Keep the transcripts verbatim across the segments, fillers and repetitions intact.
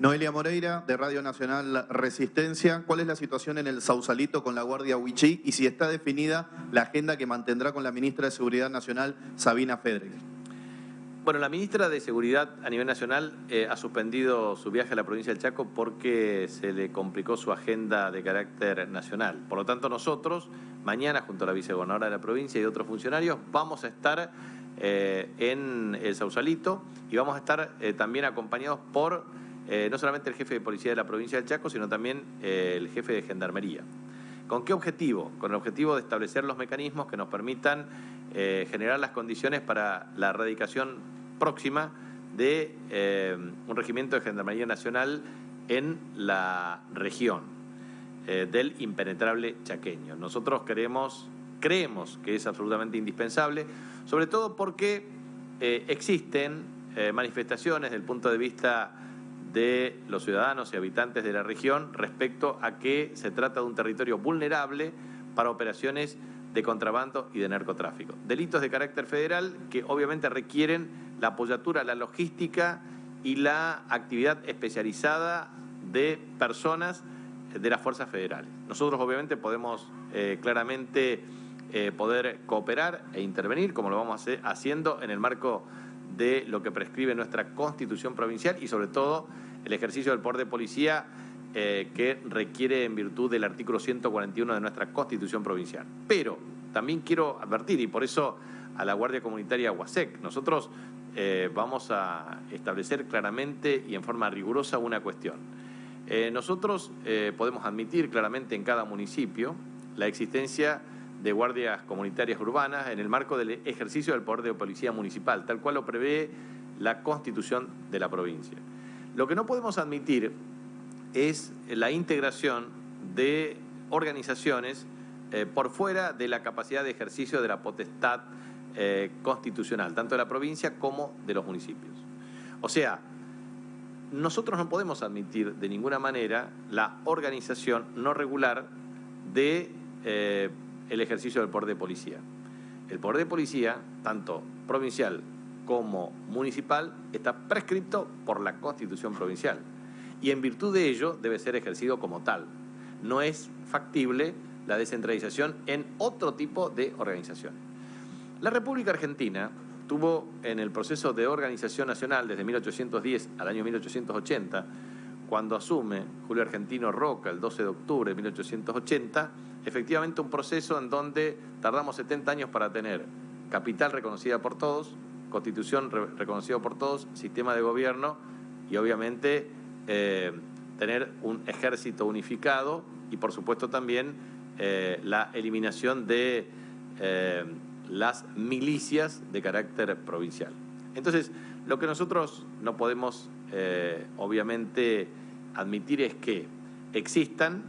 Noelia Moreira, de Radio Nacional Resistencia. ¿Cuál es la situación en el Sausalito con la Guardia Huichí y si está definida la agenda que mantendrá con la ministra de Seguridad Nacional, Sabina Fedres? Bueno, la ministra de Seguridad a nivel nacional eh, ha suspendido su viaje a la provincia del Chaco porque se le complicó su agenda de carácter nacional. Por lo tanto, nosotros, mañana, junto a la vicegobernadora de la provincia y otros funcionarios, vamos a estar eh, en el Sausalito y vamos a estar eh, también acompañados por eh, no solamente el jefe de policía de la provincia del Chaco, sino también eh, el jefe de gendarmería. ¿Con qué objetivo? Con el objetivo de establecer los mecanismos que nos permitan eh, generar las condiciones para la erradicación próxima de eh, un regimiento de Gendarmería Nacional en la región eh, del impenetrable chaqueño. Nosotros queremos, creemos que es absolutamente indispensable, sobre todo porque eh, existen eh, manifestaciones desde el punto de vista de los ciudadanos y habitantes de la región respecto a que se trata de un territorio vulnerable para operaciones de contrabando y de narcotráfico. Delitos de carácter federal que obviamente requieren la apoyatura, la logística y la actividad especializada de personas de las fuerzas federales. Nosotros obviamente podemos eh, claramente eh, poder cooperar e intervenir, como lo vamos a hacer, haciendo en el marco de lo que prescribe nuestra Constitución provincial y sobre todo el ejercicio del poder de policía eh, que requiere en virtud del artículo ciento cuarenta y uno de nuestra Constitución provincial. Pero también quiero advertir, y por eso a la Guardia Comunitaria UASEC, nosotros eh, vamos a establecer claramente y en forma rigurosa una cuestión. Eh, nosotros eh, podemos admitir claramente en cada municipio la existencia de guardias comunitarias urbanas en el marco del ejercicio del poder de policía municipal, tal cual lo prevé la Constitución de la provincia. Lo que no podemos admitir es la integración de organizaciones eh, por fuera de la capacidad de ejercicio de la potestad eh, constitucional, tanto de la provincia como de los municipios. O sea, nosotros no podemos admitir de ninguna manera la organización no regular de eh, el ejercicio del poder de policía. El poder de policía, tanto provincial como municipal, está prescripto por la Constitución provincial y en virtud de ello debe ser ejercido como tal. No es factible la descentralización en otro tipo de organizaciones. La República Argentina tuvo en el proceso de organización nacional desde mil ochocientos diez al año mil ochocientos ochenta, cuando asume Julio Argentino Roca el doce de octubre de mil ochocientos ochenta, efectivamente un proceso en donde tardamos setenta años para tener capital reconocida por todos, constitución re reconocida por todos, sistema de gobierno y obviamente eh, tener un ejército unificado y por supuesto también eh, la eliminación de eh, las milicias de carácter provincial. Entonces, lo que nosotros no podemos eh, obviamente admitir es que existan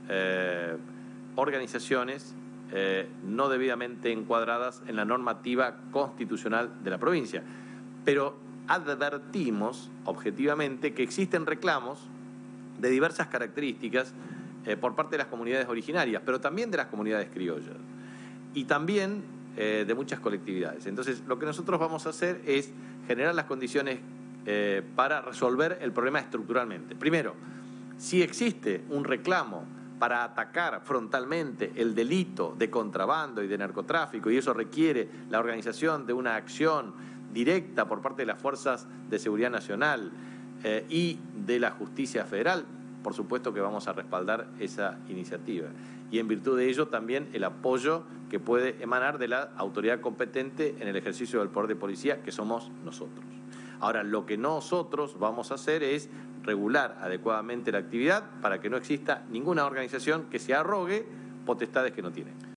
eh, organizaciones eh, no debidamente encuadradas en la normativa constitucional de la provincia. Pero advertimos objetivamente que existen reclamos de diversas características eh, por parte de las comunidades originarias, pero también de las comunidades criollas y también eh, de muchas colectividades. Entonces, lo que nosotros vamos a hacer es generar las condiciones eh, para resolver el problema estructuralmente. Primero, si existe un reclamo para atacar frontalmente el delito de contrabando y de narcotráfico, y eso requiere la organización de una acción directa por parte de las fuerzas de seguridad nacional eh, y de la justicia federal, por supuesto que vamos a respaldar esa iniciativa. Y en virtud de ello también el apoyo que puede emanar de la autoridad competente en el ejercicio del poder de policía, que somos nosotros. Ahora, lo que nosotros vamos a hacer es regular adecuadamente la actividad para que no exista ninguna organización que se arrogue potestades que no tiene.